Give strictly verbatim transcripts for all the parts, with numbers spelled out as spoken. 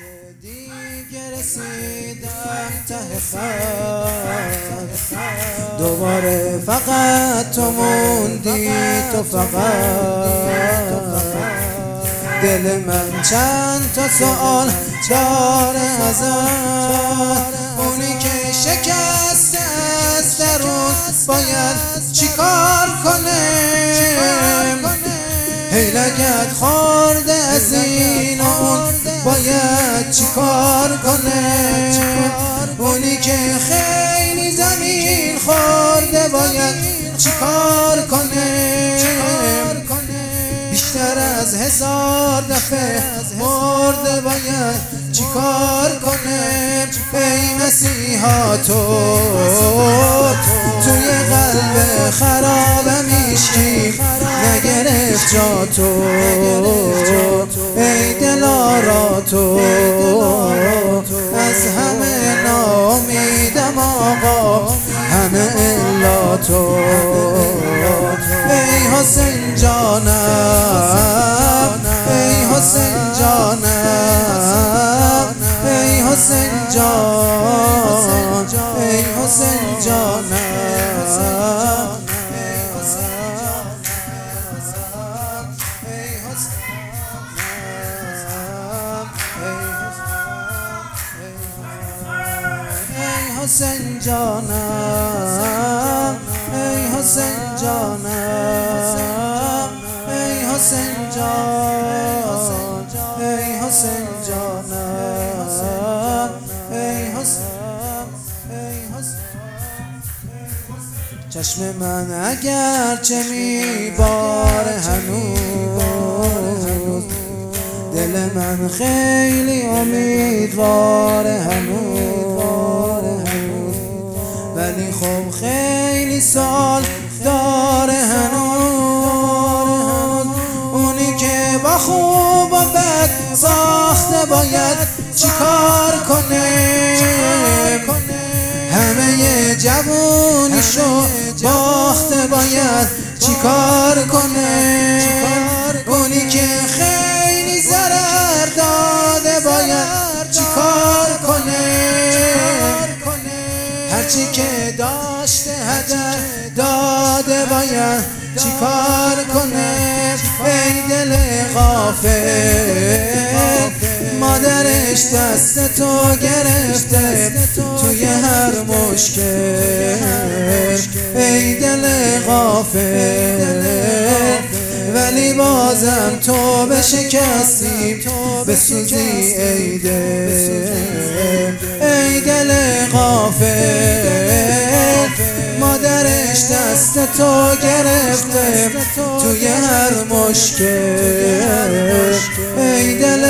که دیگه رسیدم ته خط، دوباره فقط تو موندی، تو فقط. دل من چند تا سوال داره ازت، اونی که شکسته از درون باید چیکار کنه؟ هی لگد خورده از این اون باید چیکار کنه؟ اونی که خیلی زمین خورده باید چیکار کنه؟ بیشتر از هزار دفعه مرده باید چیکار کنه؟ ای مسیحا تو توی قلب خرابم هیچکی نگرفت جا تو، ای دلارا تو از همه ناامیدم آقا، همه الا تو. ای حسین جانم، ای حسین جانم، ای حسین جان، ای حسین جانم. حسین جانم، ای حسین جانم، ای حسین جان، ای حسین جانم، ای حسین، ای حسین. چشم من اگر چه میباره هنوز، دل من خیلی امیدواره هنوز، ولی خب خیلی سال داره هنوز. اونی که با خوب و بد ساخته باید چیکار کنه؟ همه جوونیشو باخته باید چیکار کنه؟ اونی که خیلی ضرر داده باید چیکار کنه؟ هرچی که داشته هدر داده باید چیکار کنه؟ ای دل غافل، مادرش دست تو گرفته توی هر مشکل. ای دل غافل، ولی بازم تو بشکستی بسوزی ای دل. ای دل غافل، مادرش دست تو گرفته توی هر مشکل. ای دل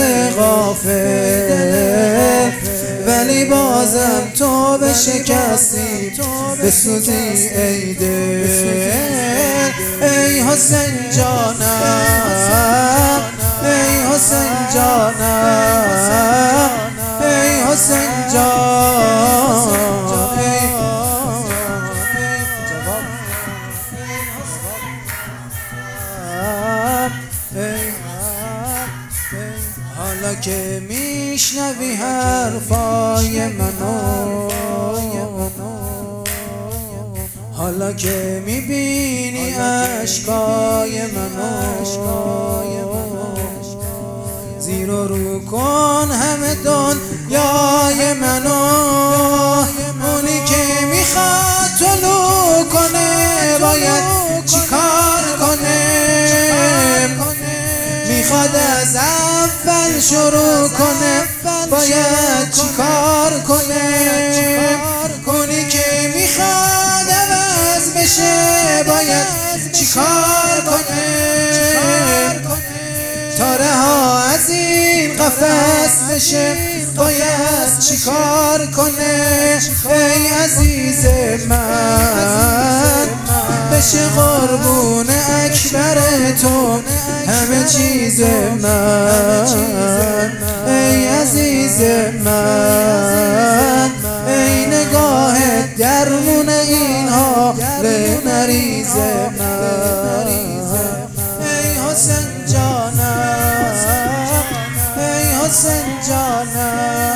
غافل، ولی بازم تو بشکستی بسوزی ای دل. ای حسین جانم، ای حسین جانم، ای حسین جان، حالا که میشنوی حرفای منو، حالا که میبینی اشکای منو، زیر و رو کن همه دنیای منو. اونی که میخواد طلوع کنه باید چیکار کنه؟ میخواد از اول شروع کنه باید چیکار کنه؟ اونی که میخواد عوض بشه باید چیکار کنه؟ تا رها از این قفس بشه باید چیکار کنه؟ ای عزیز من، بشه قربون اکبر تو همه چیز من. ای عزیز من، ای نگاه درمون اینها به مریض من. ای حسین جانم، ای حسین جانم